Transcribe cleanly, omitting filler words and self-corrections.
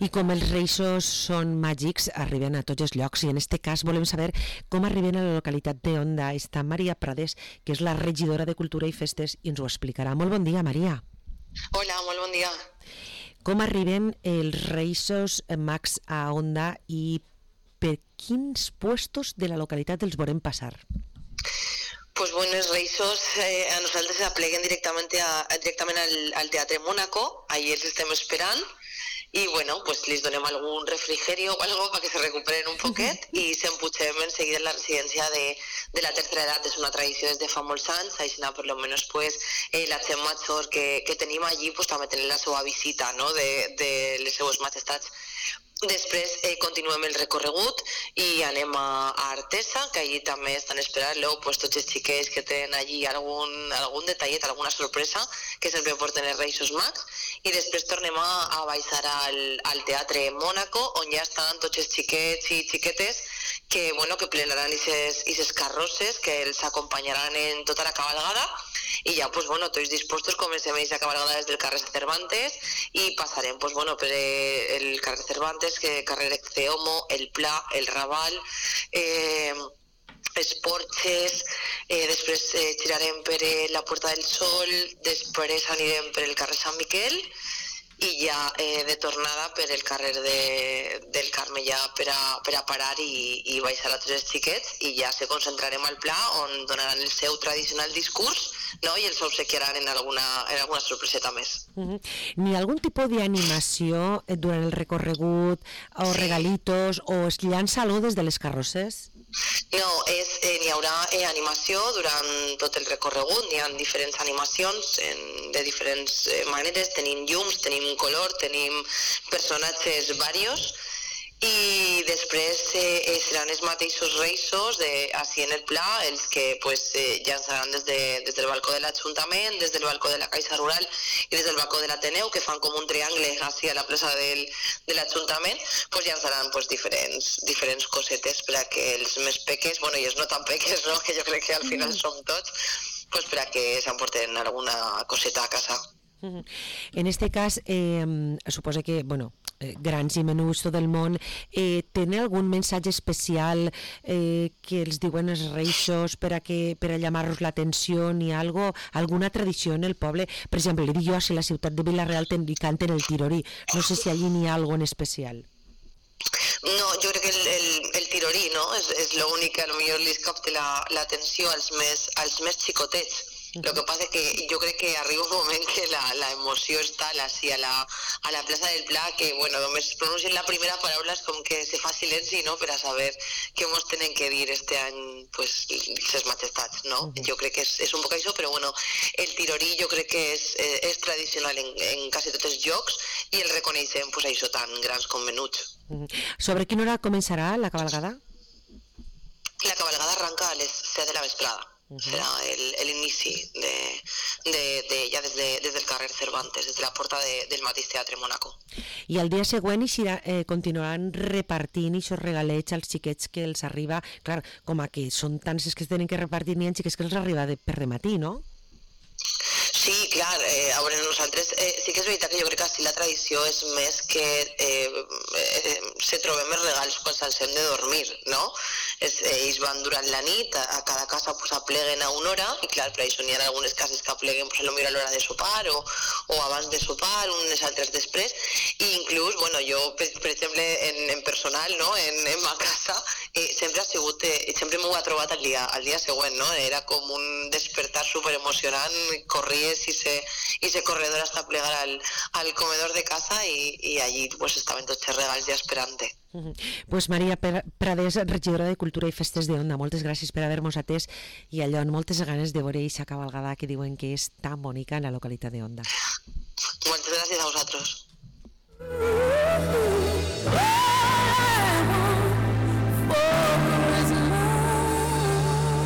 I com els Reixos són màgics, arriben a tots els llocs, i en aquest cas volem saber com arriben a la localitat d'Onda. Està Maria Prades, que és la regidora de Cultura i Festes, i ens ho explicarà. Molt bon dia, Maria. Hola, molt bon dia. Com arriben els Reixos Mags a Onda i per quins puestos de la localitat els volem passar? Pues bueno, els Reixos a nosaltres apleguen directament al Teatre Mónaco, ahí els estem esperant, i bueno, pues les donem algun refrigerio o algo para que se recuperen un poquet i s'emputxem enseguida en la residència de la tercera edat. És una tradició des de fa molts anys, així per lo menos pues la gent major que tenim allí pues també tenen la seva visita, no? de les seues majestats. Després continuem el recorregut i anem a Artesa, que allí també estan esperant-lo pues, tots els xiquets que tenen allí algun detallet, alguna sorpresa que sempre porten els Reixos Mags, i després tornem a baixar al Teatre Mónaco, on ja estan tots els xiquets i xiquetes que plenaran aquestes carrosses que els acompanyaran en tota la cabalgada, i ja pues, tots dispostos comencem a cabalgada des del carrer Cervantes i passarem pues, per el carrer Cervantes, que carrer Exeomo, el Pla, el Raval, els Porxes, després girarem per la Puerta del Sol, després anirem per el carrer Sant Miquel i ja de tornada per el carrer del Carme ja per a parar i baixar a tots els xiquets, i ja se concentrarem al Pla, on donaran el seu tradicional discurs, no? I els obsequiaran en alguna sorpreseta més. N'hi ha algun tipus d'animació durant el recorregut, o regalitos, o es llança algo des de les carrosses? No, n'hi haurà animació durant tot el recorregut, n'hi ha diferents animacions de diferents maneres, tenim llums, tenim color, tenim personatges varios, i després seran els mateixos Reixos així en el Pla, els que llançaran des del balcó de l'Ajuntament, des del balcó de la Caixa Rural i des del balcó de l'Ateneu, que fan com un triangle així a la plaça de l'Ajuntament, llançaran diferents cosetes per a que els més peques, i els no tan peques, no? Que jo crec que al final som tots, per a que s'emporten alguna coseta a casa. En este cas, suposa que, grans i menuts tot el món, tenen algun missatge especial que els diuen els Reixos per a llamar-los l'atenció, ni alguna tradició en el poble? Per exemple, li dic jo, si a la ciutat de Vila-real canten el tirorí, no sé si allí n'hi ha alguna en especial. No, jo crec que el tirorí, no? És l'únic que potser li capta l'atenció als més xicotets. Lo que pasa es que yo creo que arriba un moment que la emoció és tal així a la plaça del Pla que, només pronuncien la primera paraula és com que se fa silenci, no?, per a saber què mos tenen que dir este any, pues, les majestats, no? Jo crec que és un poc això, però, el tirorí jo crec que és tradicional en quasi tots els llocs i el reconeixem, pues, això, tan grans com menuts. Sobre quina hora començarà la cabalgada? La cabalgada arranca a les 7 de la vesprada. Serà l'inici ja des del carrer Cervantes, des de la porta del mateix Teatre Mónaco. I al dia següent continuaran repartint aquests regalets als xiquets que els arriba, clar, com que són tants els que es tenen que repartir, n'hi ha xiquets que els arriba per de matí, no? Sí, clar, a veure, nosaltres sí que és veritat que jo crec que així la tradició és més que se trobem els regals quan se'ls hem de dormir, no? Ells van durant la nit, a cada casa apleguen a una hora, i clar, per això n'hi ha algunes cases que apleguen a l'hora de sopar o abans de sopar, unes altres després, i inclús, jo, per exemple, en personal, no? En ma casa, sempre ha sigut, sempre m'ho ha trobat al dia següent, no? Era com un despertar superemocionant, corries i se corredor hasta plegar al comedor de casa y allí pues estaven tots els regals ja esperant-te. Pues Maria Prades, regidora de Cultura i Festes d'Onda, moltes gràcies per haver-nos atès i allò amb moltes ganes de veure aquesta cabalgada que diuen que és tan bonica en la localitat d'Onda. Moltes gràcies a vosaltres.